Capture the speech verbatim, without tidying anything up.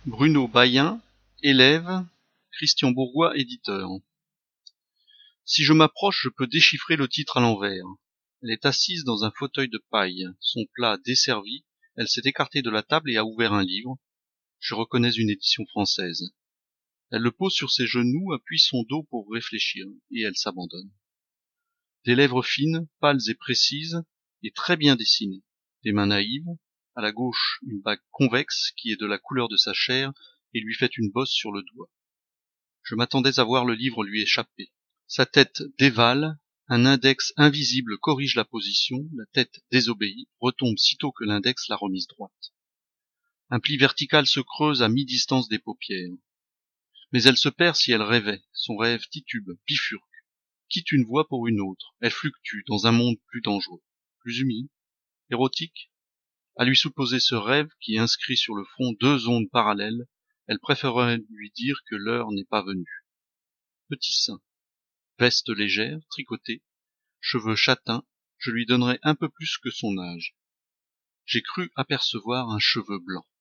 Bruno Bayen, élève, Christian Bourgois, éditeur. Si je m'approche, je peux déchiffrer le titre à l'envers. Elle est assise dans un fauteuil de paille, son plat desservi, elle s'est écartée de la table et a ouvert un livre. Je reconnais une édition française. Elle le pose sur ses genoux, appuie son dos pour réfléchir, et elle s'abandonne. Des lèvres fines, pâles et précises, et très bien dessinées. Des mains naïves, à la gauche une bague convexe qui est de la couleur de sa chair et lui fait une bosse sur le doigt. Je m'attendais à voir le livre lui échapper. Sa tête dévale, un index invisible corrige la position, la tête désobéit, retombe sitôt que l'index l'a remise droite. Un pli vertical se creuse à mi-distance des paupières. Mais elle se perd si elle rêvait, son rêve titube, bifurque, quitte une voie pour une autre, elle fluctue dans un monde plus dangereux, plus humide, érotique. À lui supposer ce rêve qui inscrit sur le front deux ondes parallèles, elle préférerait lui dire que l'heure n'est pas venue. Petit sein, veste légère, tricotée, cheveux châtains, je lui donnerais un peu plus que son âge. J'ai cru apercevoir un cheveu blanc.